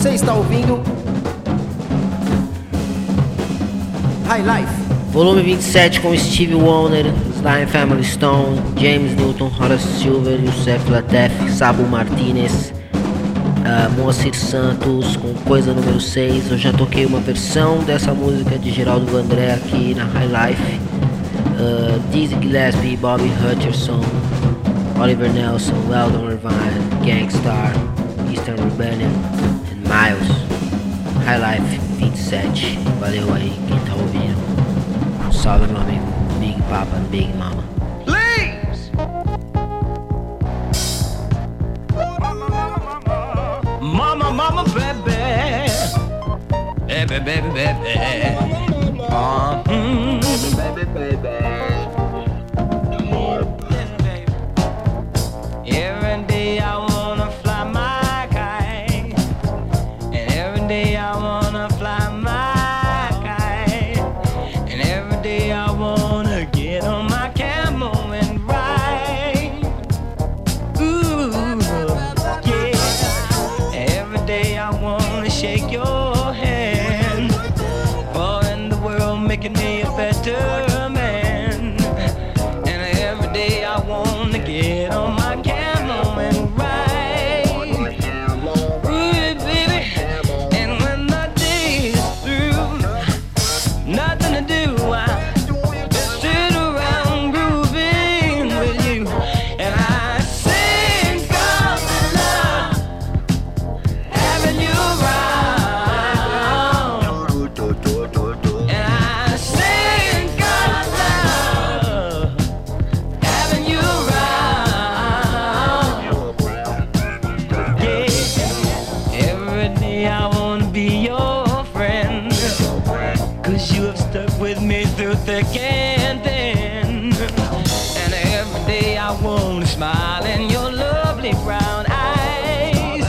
Você está ouvindo High Life. Volume 27 com Stevie Wonder, Sly Family Stone, James Newton, Horace Silver, Yusef Lateef, Sabo Martinez, Moacir Santos com Coisa número 6. Eu já toquei uma versão dessa música de Geraldo Vandré aqui na High Life. Dizzy Gillespie, Bobby Hutcherson, Oliver Nelson, Weldon Irvine, Gangstar, Eastern Rebellion e Miles. High Life 27. Valeu aí quem tá ouvindo. Salve meu amigo Big Papa, Big Mama. Please! Mama, mama, baby. Baby, baby, baby. Baby, baby, baby. Every day I wanna fly my kite. And every day I wanna fly my kite. And every day I wanna get on my camel and ride. Ooh, yeah. Every day I wanna shake your hand. For in the world making me a better man. And every day I wanna get on my camel and ride. Ooh, baby. And when the day is through, nothing to do, I just sit around grooving with you. And I sing of love, having you around. And I sing of love, having you around. Yeah, every day I wanna be your friend. 'Cause you have stuck with me through thick and thin. And every day I wanna smile in your lovely brown eyes.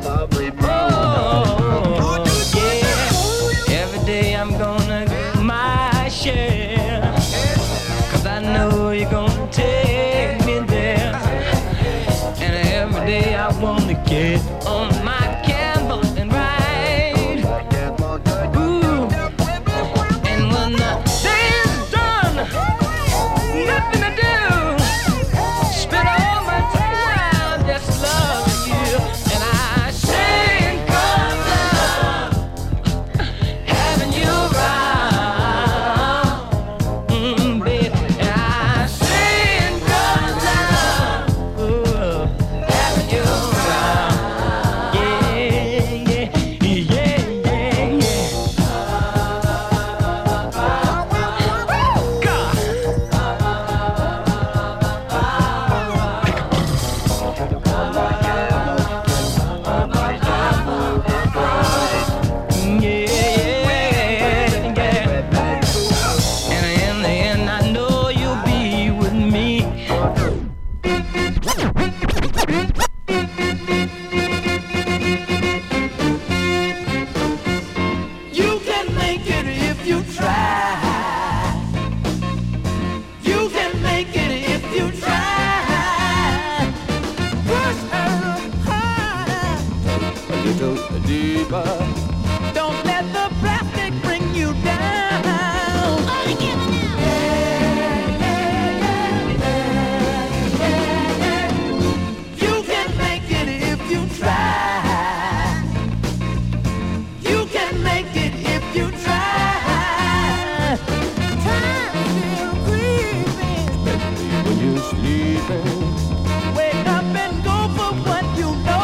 Oh, yeah. Every day I'm gonna do my share. 'Cause I know you're gonna take me there. And every day I wanna get on my camel and ride. Ooh. And when the day is done, nothing to do. Spend all my time just loving you. And I sing of love, having you around, baby. And I sing of love, ooh, having you around. Yeah, yeah, yeah, yeah, yeah. God. And in the end, I know you'll be with me. You can make it if you try. You can make it if you try. Push harder, a little deeper. Don't let the plastic bring you down. You can make it if you try. You can make it if you try. Time still creeping. When you're sleeping, wake up and go for what you know.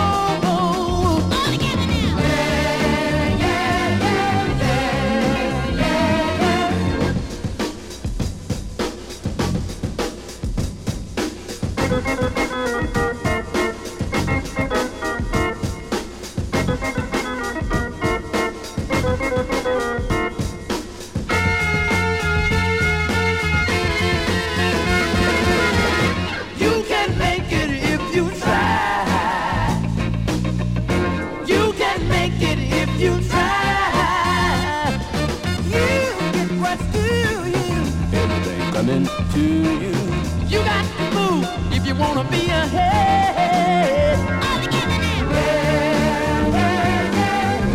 You can make it if you try. You can make it if you try. You get what's to you. Everything coming to you. You got to move if you wanna be ahead. All together now. Yeah, yeah, yeah.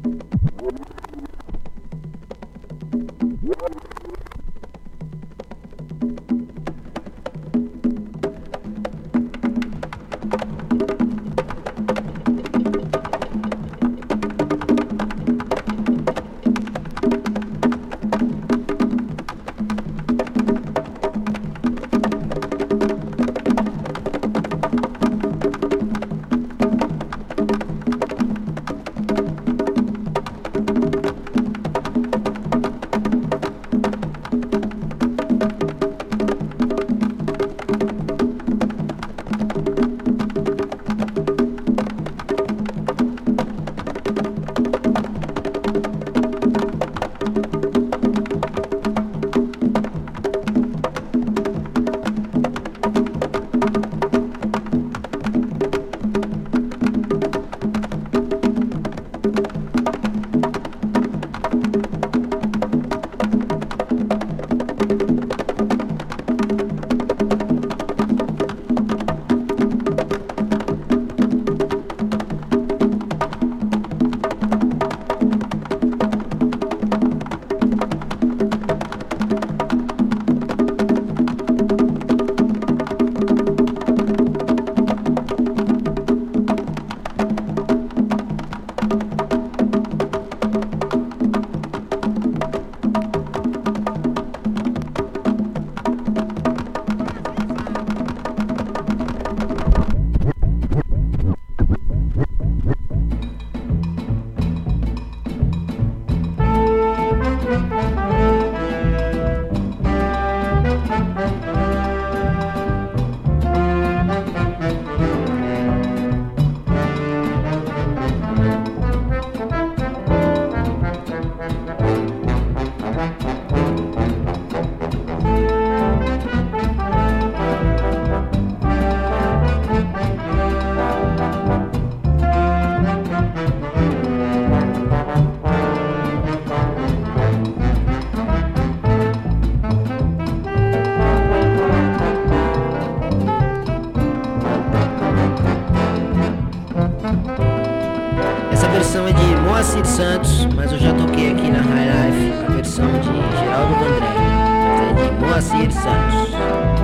versão é de Moacir Santos, mas eu já toquei aqui na High Life a versão de Geraldo Vandré, mas é de Moacir Santos.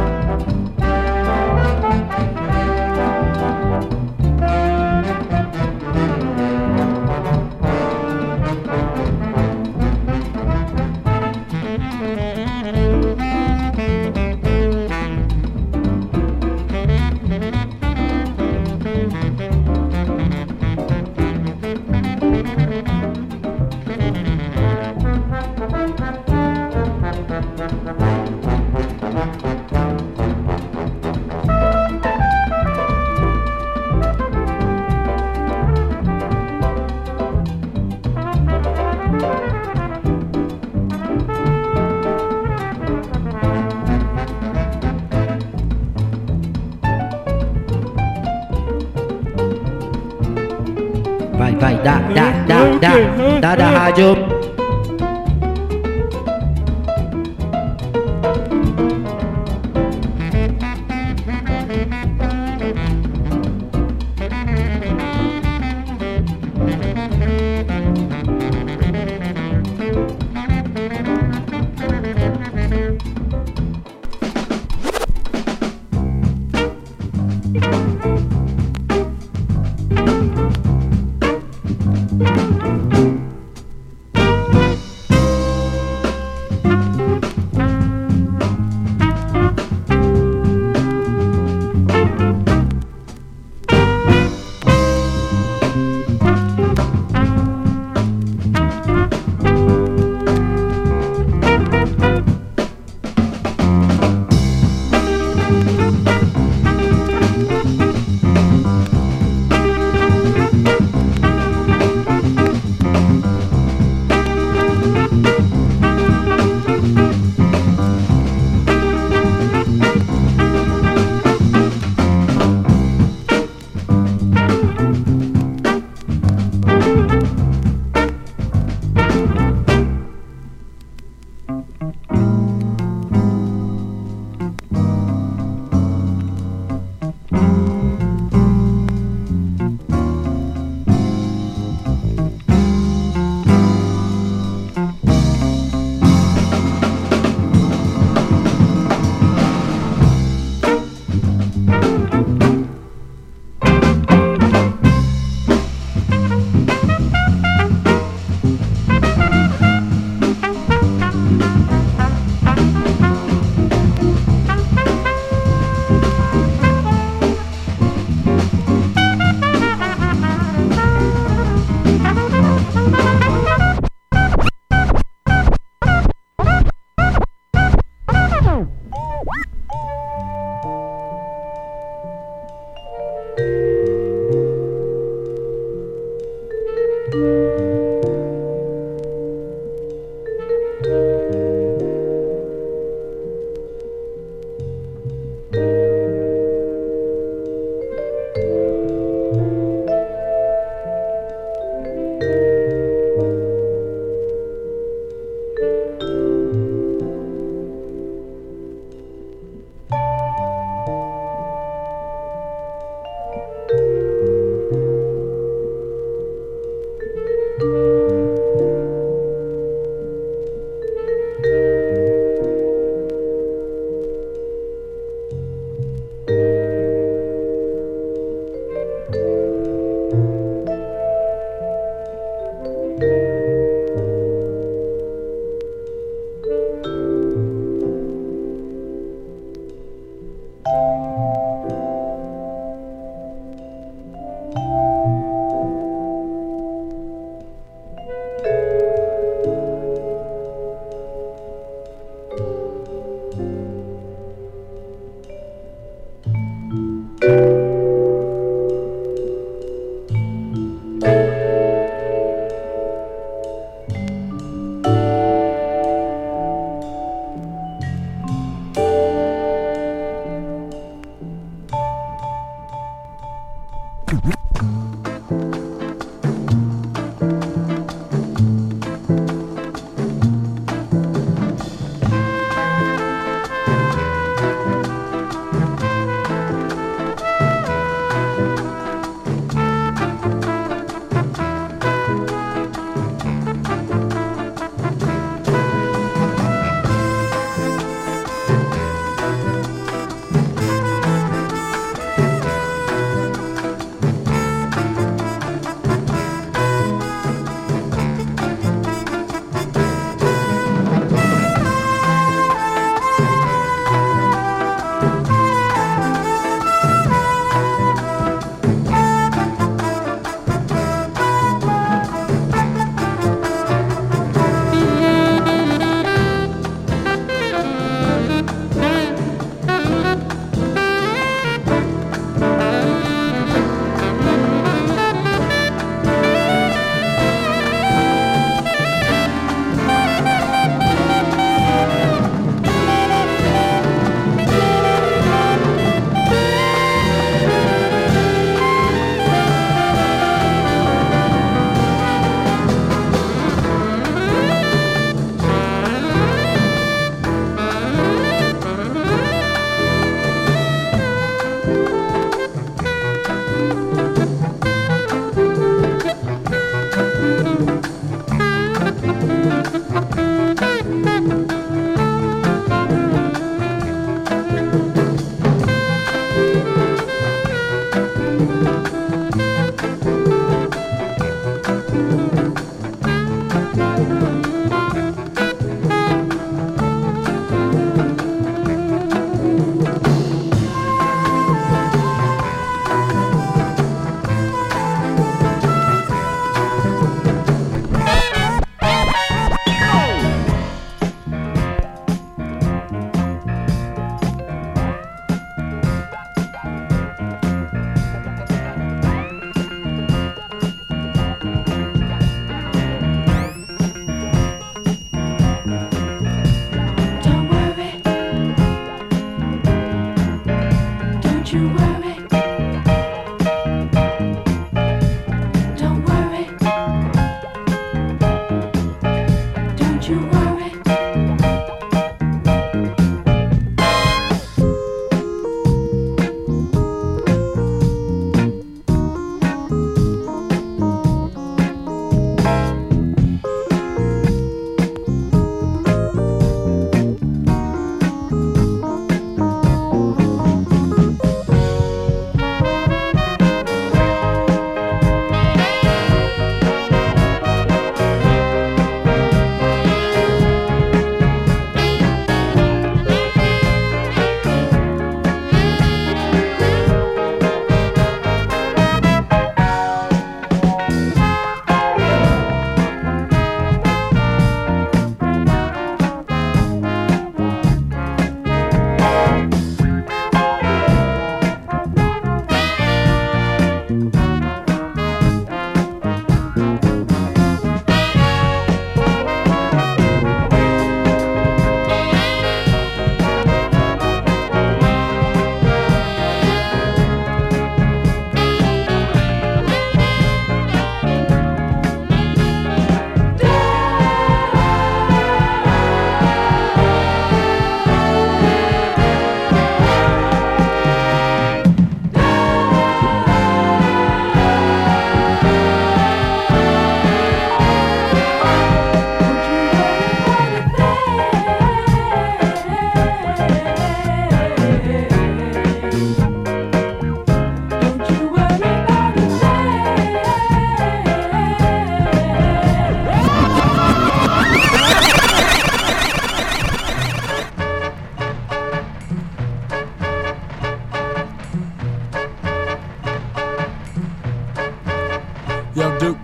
Vai, dá da rádio.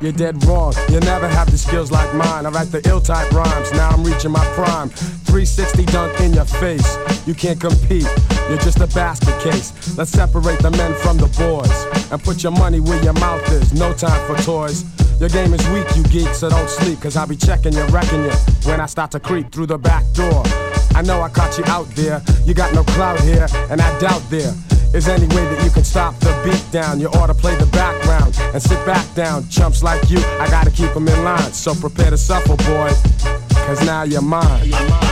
you're dead wrong. You never have the skills like mine. I write the ill type rhymes, now I'm reaching my prime. 360 dunk in your face, you can't compete, you're just a basket case. Let's separate the men from the boys and put your money where your mouth is, no time for toys. Your game is weak, you geek, so don't sleep, cause I'll be checking you, wrecking you when I start to creep through the back door. I know I caught you out there, you got no clout here, and I doubt there is any way that you can stop the beat down. You ought to play the background and sit back down. Chumps like you, I gotta keep them in line, so prepare to suffer, boy, cause now you're mine.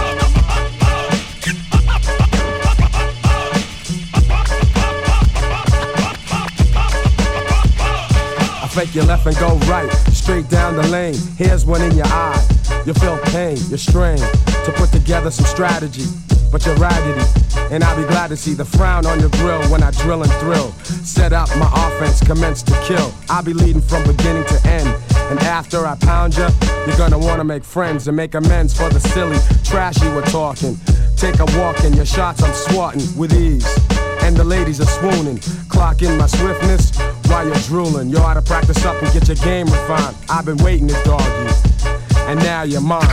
Fake your left and go right, straight down the lane. Here's one in your eye. You feel pain, you're strained to put together some strategy, but you're raggedy. And I'll be glad to see the frown on your grill when I drill and thrill. Set up my offense, commence to kill. I'll be leading from beginning to end. And after I pound you, you're gonna wanna make friends and make amends for the silly trash you were talking. Take a walk in your shots, I'm swatting with ease. And the ladies are swooning, clocking my swiftness while you're drooling. You ought to practice up and get your game refined. I've been waiting to dog you, and now you're mine.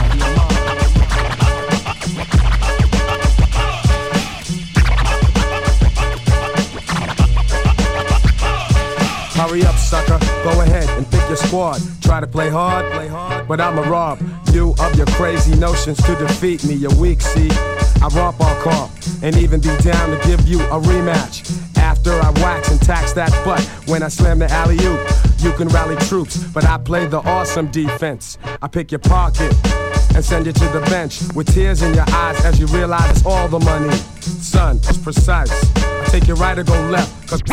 Hurry up, sucker, go ahead and pick your squad. Try to play hard, but I'ma rob you of your crazy notions to defeat me. You're weak, see? I romp all car and even be down to give you a rematch. After I wax and tax that butt, when I slam the alley-oop, you can rally troops, but I play the awesome defense. I pick your pocket and send you to the bench with tears in your eyes as you realize it's all the money. Son, it's precise. I take you right or go left, cause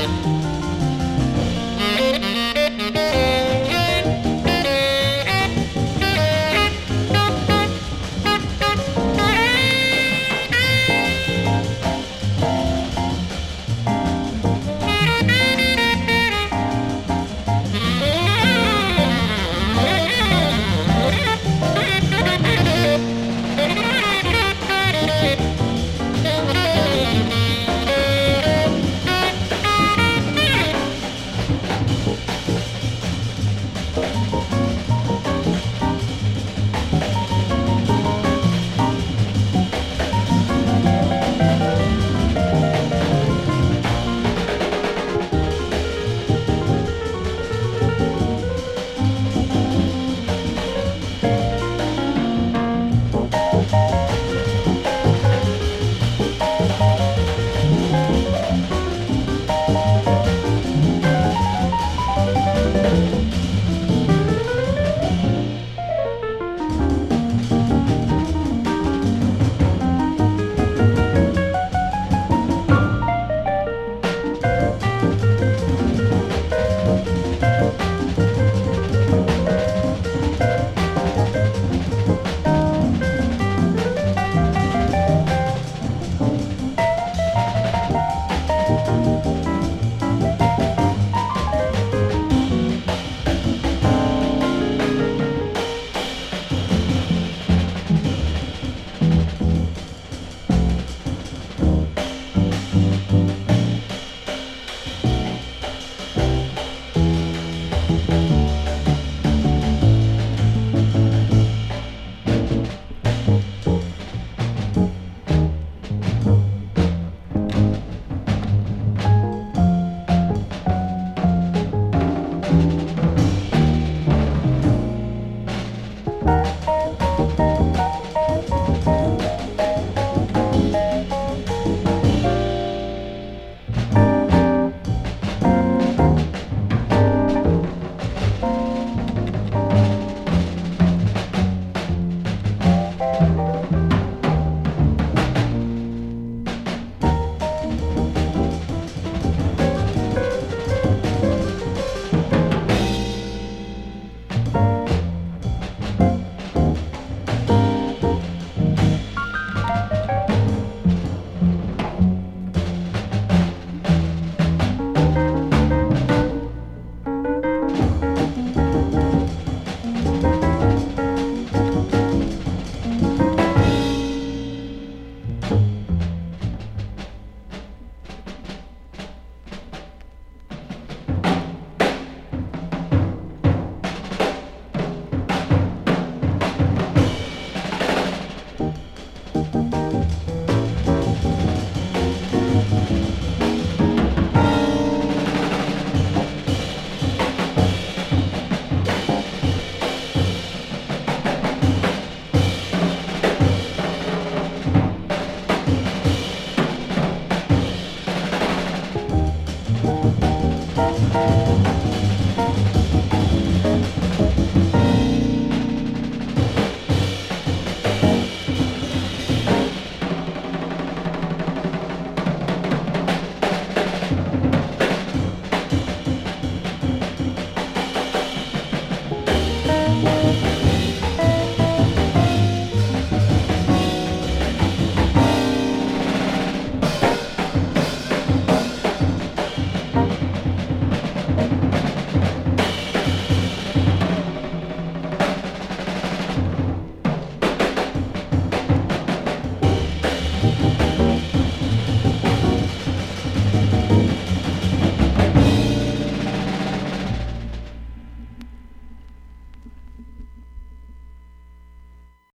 man.